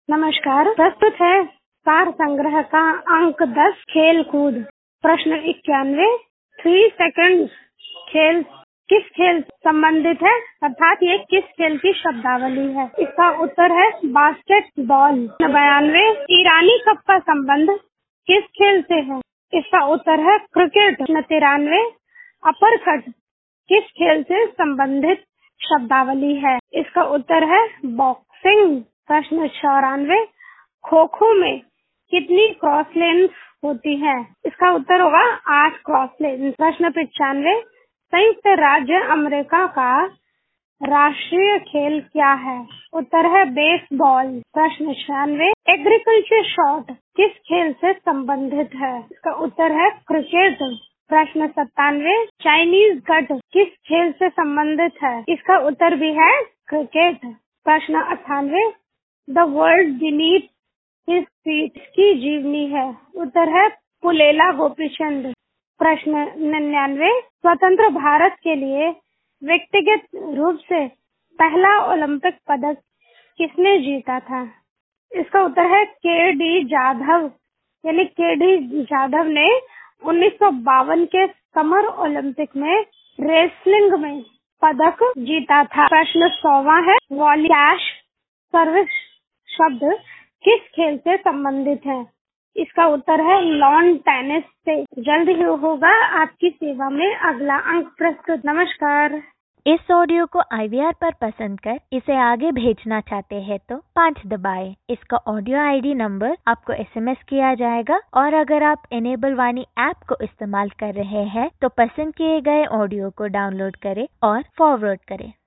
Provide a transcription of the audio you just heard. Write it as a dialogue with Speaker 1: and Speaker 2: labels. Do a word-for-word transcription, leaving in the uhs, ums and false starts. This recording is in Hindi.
Speaker 1: नमस्कार। प्रस्तुत है सार संग्रह का अंक दस खेल कूद। प्रश्न इक्यानवे। थ्री सेकंड खेल किस खेल से संबंधित है, अर्थात ये किस खेल की शब्दावली है? इसका उत्तर है बास्केटबॉल। बयानवे। ईरानी कप का संबंध किस खेल से है? इसका उत्तर है क्रिकेट। तिरानवे। अपर कट किस खेल से संबंधित शब्दावली है? इसका उत्तर है बॉक्सिंग। प्रश्न चौरानवे। खो खो में कितनी क्रॉस लेन्स होती है? इसका उत्तर होगा आठ क्रॉस लेन्स। प्रश्न पचानवे। संयुक्त राज्य अमेरिका का राष्ट्रीय खेल क्या है? उत्तर है बेसबॉल। प्रश्न छियानवे। एग्रीकल्चर शॉट किस खेल से संबंधित है? इसका उत्तर है क्रिकेट। प्रश्न सत्तानवे। चाइनीज गट किस खेल से संबंधित है? इसका उत्तर भी है क्रिकेट। प्रश्न अट्ठानवे। The world beneath his feet की जीवनी है? उत्तर है पुलेला गोपीचंद। प्रश्न निन्यानवे। स्वतंत्र भारत के लिए व्यक्तिगत रूप से पहला ओलंपिक पदक किसने जीता था? इसका उत्तर है के डी जाधव, यानी के डी जाधव ने उन्नीस सौ बावन के समर ओलंपिक में रेसलिंग में पदक जीता था। प्रश्न सौवा है। वॉली कैश सर्विस शब्द किस खेल से संबंधित है? इसका उत्तर है लॉन टेनिस से। जल्द ही होगा आपकी सेवा में अगला अंक प्रस्तुत। नमस्कार।
Speaker 2: इस ऑडियो को आई वी आर पर पसंद कर इसे आगे भेजना चाहते हैं तो पाँच दबाएं। इसका ऑडियो आई डी नंबर आपको एस एम एस किया जाएगा और अगर आप इनेबल वाणी ऐप को इस्तेमाल कर रहे हैं तो पसंद किए गए ऑडियो को डाउनलोड करें और फॉरवर्ड करें।